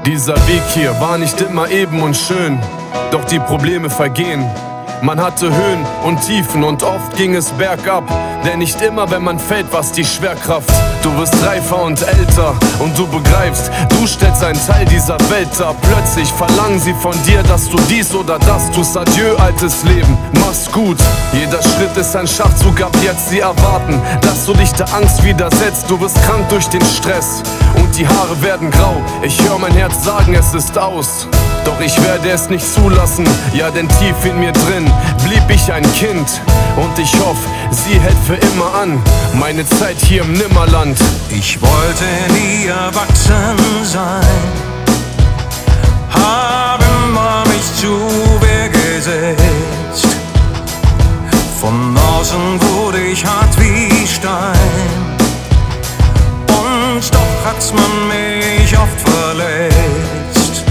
Dieser Weg hier war nicht immer eben und schön, doch die Probleme vergehen. Man hatte Höhen und Tiefen und oft ging es bergab. Denn nicht immer, wenn man fällt, war's die Schwerkraft. Du wirst reifer und älter und du begreifst, du stellst einen Teil dieser Welt dar. Plötzlich verlangen sie von dir, dass du dies oder das tust. Adieu, altes Leben, mach's gut. Jeder Schritt ist ein Schachzug, ab jetzt sie erwarten, dass du dich der Angst widersetzt. Du wirst krank durch den Stress und die Haare werden grau. Ich höre mein Herz sagen, es ist aus. Doch ich werde es nicht zulassen, ja, denn tief in mir drin blieb ich ein Kind. Und ich hoffe, sie hält für immer an, meine Zeit hier im Nimmerland. Ich wollte nie erwachsen sein, hab immer mich zu Wehr gesetzt. Von außen wurde ich hart wie Stein, und doch hat's man mich oft verletzt.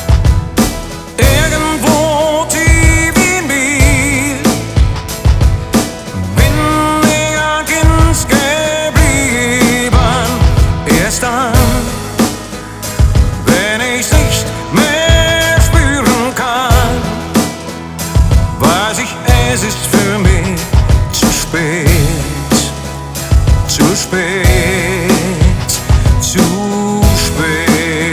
Irgendwo tief in mir bin ich ein Kind geblieben. Erst dann, wenn ich's nicht mehr spüren kann, weiß ich, es ist für mich zu spät. Zu spät, zu spät.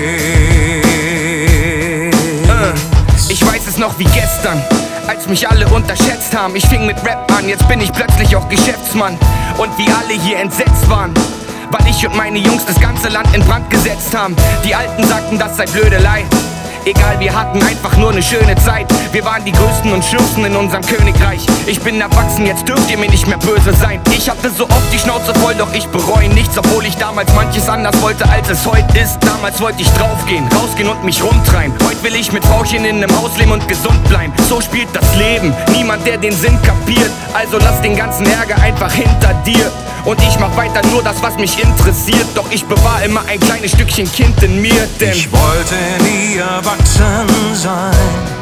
Ich weiß es noch wie gestern, als mich alle unterschätzt haben. Ich fing mit Rap an, jetzt bin ich plötzlich auch Geschäftsmann. Und wie alle hier entsetzt waren, weil ich und meine Jungs das ganze Land in Brand gesetzt haben. Die Alten sagten, das sei Blödelei. Egal, wir hatten einfach nur eine schöne Zeit. Wir waren die Größten und Schürfsten in unserem Königreich. Ich bin erwachsen, jetzt dürft ihr mir nicht mehr böse sein. Ich hatte so oft die Schnauze voll, doch ich bereue nichts. Obwohl ich damals manches anders wollte, als es heute ist. Damals wollte ich draufgehen, rausgehen und mich rumtreiben. Heute will ich mit Frauchen in einem Haus leben und gesund bleiben. So spielt das Leben, niemand, der den Sinn kapiert. Also lass den ganzen Ärger einfach hinter dir. Und ich mach weiter nur das, was mich interessiert. Doch ich bewahr immer ein kleines Stückchen Kind in mir, denn ich wollte nie erwachsen sein,